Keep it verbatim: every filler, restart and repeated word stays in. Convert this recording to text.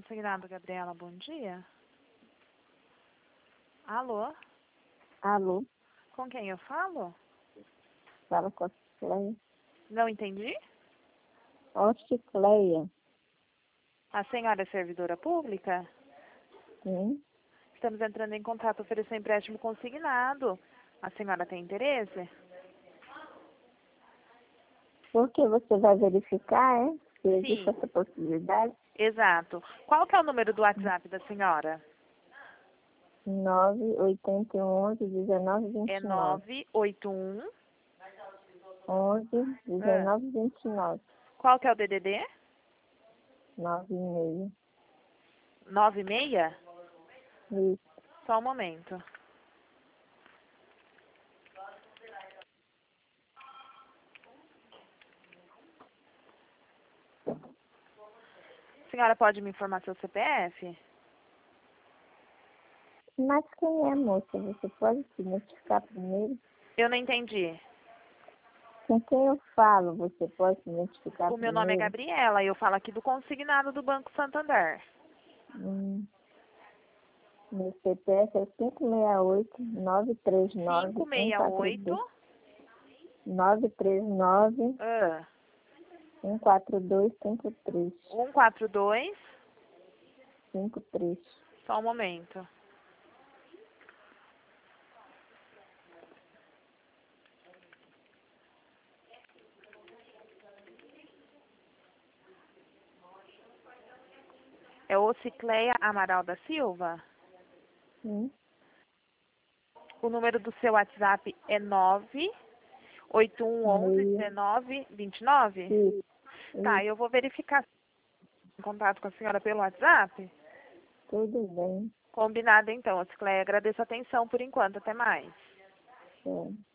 Consignado, Gabriela, bom dia. Alô? Alô, Com quem eu falo? fala com a Cicleia. Não entendi. Ó, Cicleia, A senhora é servidora pública? sim. Estamos entrando em contato oferecendo empréstimo consignado. A senhora tem interesse? Porque você vai verificar, é? Se existe Sim. essa possibilidade. Exato. Qual que é o número do WhatsApp da senhora? nove oito um onze dezenove vinte É e nove. nove oito um. onze Ah. dezenove vinte e nove. Qual que é o D D D? nove e meio. nove seis? Isso. Só um momento. A senhora pode me informar seu C P F? Mas quem é, moça? Você pode se identificar primeiro? Eu não entendi. Com quem eu falo, você pode se identificar O meu nome é primeiro? Gabriela e eu falo aqui do consignado do Banco Santander. Hum. Meu C P F é cinco seis oito nove três nove cinco um seis quatro oito. dois. nove três nove Ah. um quatro dois cinco três. um quatro dois. cinco três. Só um momento. É Ocicleia Amaral da Silva? Sim. O número do seu WhatsApp é nove oito um onze Meio. dezenove vinte e nove? Isso. Tá, Isso. eu vou verificar em contato com a senhora pelo WhatsApp. Tudo bem. Combinado então, Ocicleia. Agradeço a atenção por enquanto. Até mais. É.